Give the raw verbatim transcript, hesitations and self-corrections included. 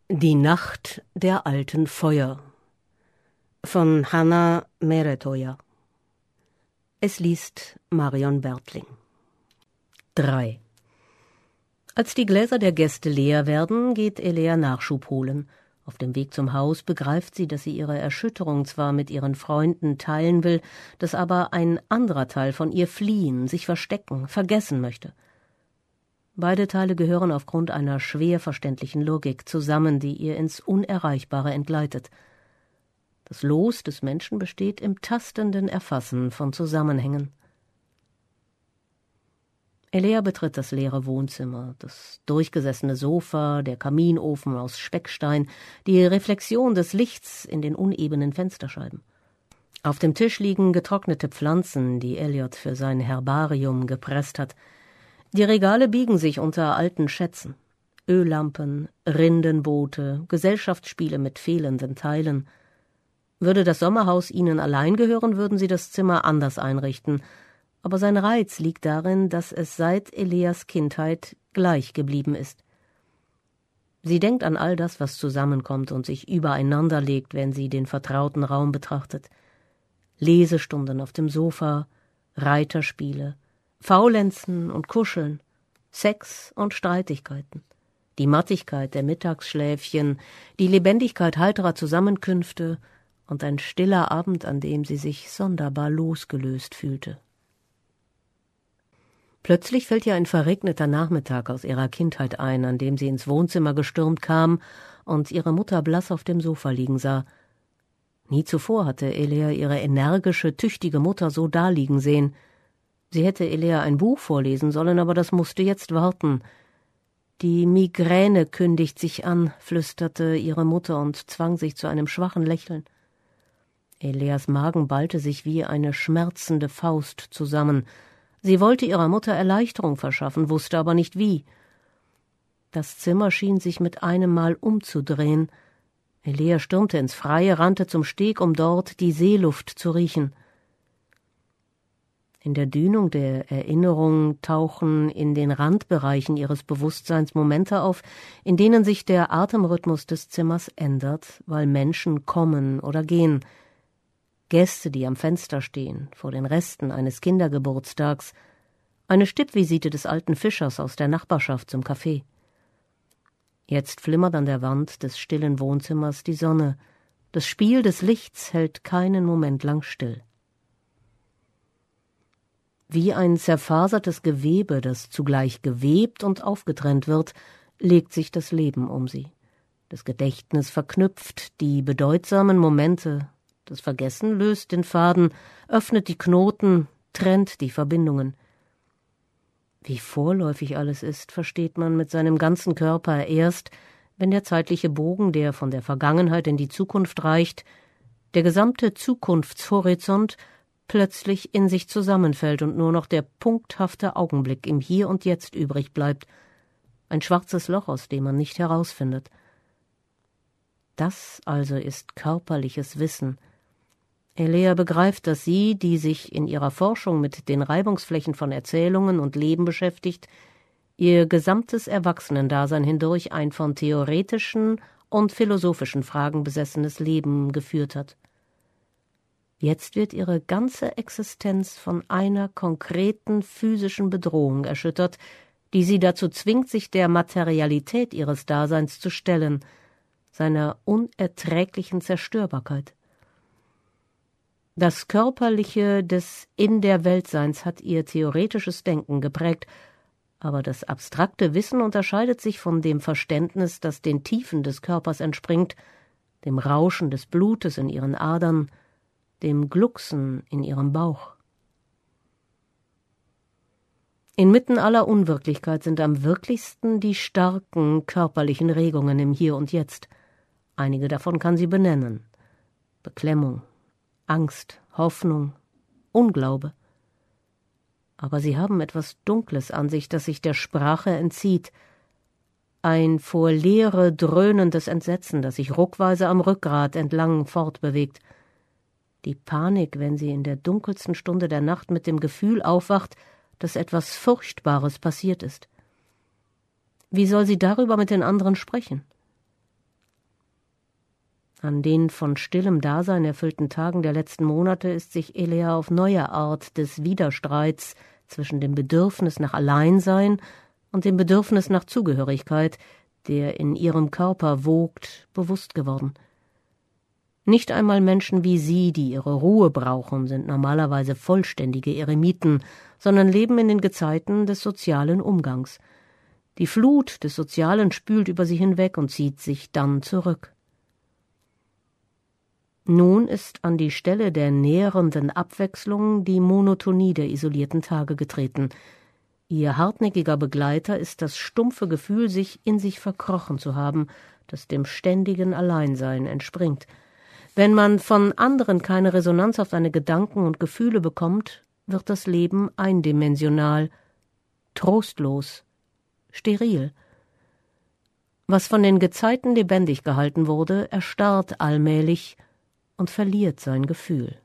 Die Nacht der alten Feuer von Hanna Meretoja. Es liest Marion Bertling. drei. Als die Gläser der Gäste leer werden, geht Elea Nachschub holen. Auf dem Weg zum Haus begreift sie, dass sie ihre Erschütterung zwar mit ihren Freunden teilen will, dass aber ein anderer Teil von ihr fliehen, sich verstecken, vergessen möchte. Beide Teile gehören aufgrund einer schwer verständlichen Logik zusammen, die ihr ins Unerreichbare entgleitet. Das Los des Menschen besteht im tastenden Erfassen von Zusammenhängen. Elea betritt das leere Wohnzimmer, das durchgesessene Sofa, der Kaminofen aus Speckstein, die Reflexion des Lichts in den unebenen Fensterscheiben. Auf dem Tisch liegen getrocknete Pflanzen, die Elliot für sein Herbarium gepresst hat. Die Regale biegen sich unter alten Schätzen. Öllampen, Rindenboote, Gesellschaftsspiele mit fehlenden Teilen. Würde das Sommerhaus ihnen allein gehören, würden sie das Zimmer anders einrichten. Aber sein Reiz liegt darin, dass es seit Eleas Kindheit gleich geblieben ist. Sie denkt an all das, was zusammenkommt und sich übereinander legt, wenn sie den vertrauten Raum betrachtet. Lesestunden auf dem Sofa, Reiterspiele, Faulenzen und Kuscheln, Sex und Streitigkeiten, die Mattigkeit der Mittagsschläfchen, die Lebendigkeit heiterer Zusammenkünfte und ein stiller Abend, an dem sie sich sonderbar losgelöst fühlte. Plötzlich fällt ihr ein verregneter Nachmittag aus ihrer Kindheit ein, an dem sie ins Wohnzimmer gestürmt kam und ihre Mutter blass auf dem Sofa liegen sah. Nie zuvor hatte Elea ihre energische, tüchtige Mutter so daliegen sehen. Sie hätte Elea ein Buch vorlesen sollen, aber das musste jetzt warten. »Die Migräne kündigt sich an«, flüsterte ihre Mutter und zwang sich zu einem schwachen Lächeln. Eleas Magen ballte sich wie eine schmerzende Faust zusammen. Sie wollte ihrer Mutter Erleichterung verschaffen, wusste aber nicht wie. Das Zimmer schien sich mit einem Mal umzudrehen. Elea stürmte ins Freie, rannte zum Steg, um dort die Seeluft zu riechen. In der Dünung der Erinnerung tauchen in den Randbereichen ihres Bewusstseins Momente auf, in denen sich der Atemrhythmus des Zimmers ändert, weil Menschen kommen oder gehen. Gäste, die am Fenster stehen, vor den Resten eines Kindergeburtstags, eine Stippvisite des alten Fischers aus der Nachbarschaft zum Café. Jetzt flimmert an der Wand des stillen Wohnzimmers die Sonne. Das Spiel des Lichts hält keinen Moment lang still. Wie ein zerfasertes Gewebe, das zugleich gewebt und aufgetrennt wird, legt sich das Leben um sie. Das Gedächtnis verknüpft die bedeutsamen Momente, das Vergessen löst den Faden, öffnet die Knoten, trennt die Verbindungen. Wie vorläufig alles ist, versteht man mit seinem ganzen Körper erst, wenn der zeitliche Bogen, der von der Vergangenheit in die Zukunft reicht, der gesamte Zukunftshorizont, plötzlich in sich zusammenfällt und nur noch der punkthafte Augenblick im Hier und Jetzt übrig bleibt, ein schwarzes Loch, aus dem man nicht herausfindet. Das also ist körperliches Wissen. Elea begreift, dass sie, die sich in ihrer Forschung mit den Reibungsflächen von Erzählungen und Leben beschäftigt, ihr gesamtes Erwachsenendasein hindurch ein von theoretischen und philosophischen Fragen besessenes Leben geführt hat. Jetzt wird ihre ganze Existenz von einer konkreten physischen Bedrohung erschüttert, die sie dazu zwingt, sich der Materialität ihres Daseins zu stellen, seiner unerträglichen Zerstörbarkeit. Das Körperliche des In-der-Welt-Seins hat ihr theoretisches Denken geprägt, aber das abstrakte Wissen unterscheidet sich von dem Verständnis, das den Tiefen des Körpers entspringt, dem Rauschen des Blutes in ihren Adern, dem Glucksen in ihrem Bauch. Inmitten aller Unwirklichkeit sind am wirklichsten die starken körperlichen Regungen im Hier und Jetzt. Einige davon kann sie benennen. Beklemmung, Angst, Hoffnung, Unglaube. Aber sie haben etwas Dunkles an sich, das sich der Sprache entzieht. Ein vor Leere dröhnendes Entsetzen, das sich ruckweise am Rückgrat entlang fortbewegt. Die Panik, wenn sie in der dunkelsten Stunde der Nacht mit dem Gefühl aufwacht, dass etwas Furchtbares passiert ist. Wie soll sie darüber mit den anderen sprechen? An den von stillem Dasein erfüllten Tagen der letzten Monate ist sich Elea auf neue Art des Widerstreits zwischen dem Bedürfnis nach Alleinsein und dem Bedürfnis nach Zugehörigkeit, der in ihrem Körper wogt, bewusst geworden. Nicht einmal Menschen wie sie, die ihre Ruhe brauchen, sind normalerweise vollständige Eremiten, sondern leben in den Gezeiten des sozialen Umgangs. Die Flut des Sozialen spült über sie hinweg und zieht sich dann zurück. Nun ist an die Stelle der nährenden Abwechslung die Monotonie der isolierten Tage getreten. Ihr hartnäckiger Begleiter ist das stumpfe Gefühl, sich in sich verkrochen zu haben, das dem ständigen Alleinsein entspringt. Wenn man von anderen keine Resonanz auf seine Gedanken und Gefühle bekommt, wird das Leben eindimensional, trostlos, steril. Was von den Gezeiten lebendig gehalten wurde, erstarrt allmählich und verliert sein Gefühl.